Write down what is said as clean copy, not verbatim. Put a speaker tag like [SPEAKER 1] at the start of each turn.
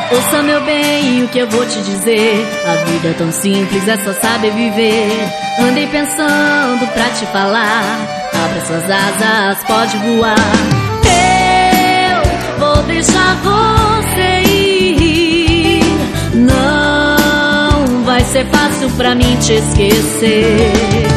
[SPEAKER 1] Ouça, meu bem, o que eu vou te dizer. A vida é tão simples, é só saber viver. Andei pensando pra te falar. Abra suas asas, pode voar. Eu vou deixar você ir. Não vai ser fácil pra mim te esquecer.